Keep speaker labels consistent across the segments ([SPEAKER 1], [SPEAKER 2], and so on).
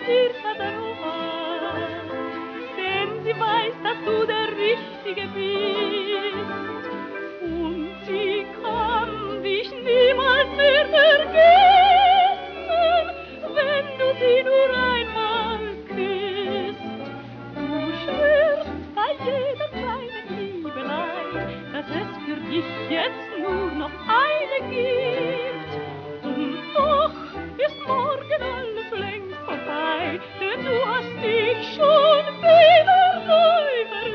[SPEAKER 1] dir, Casanova, denn sie weiß, dass du der Richtige bist. Und sie kann dich niemals mehr vergessen, wenn du sie nur einmal küsst. Du schwörst bei jeder kleinen Liebelei, dass es für dich jetzt nur noch eine gibt. Und doch ist morgen alles längst vorbei, denn du hast dich schon wieder neu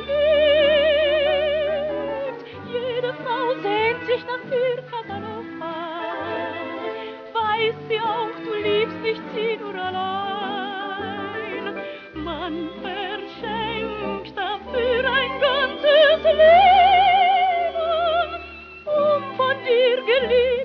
[SPEAKER 1] verliebt. Jede Frau sehnt sich nach dir, Casanova. Weiß sie auch, du liebst nicht sie nur allein. Man verschenkt dafür ein ganzes Leben, um von dir geliebt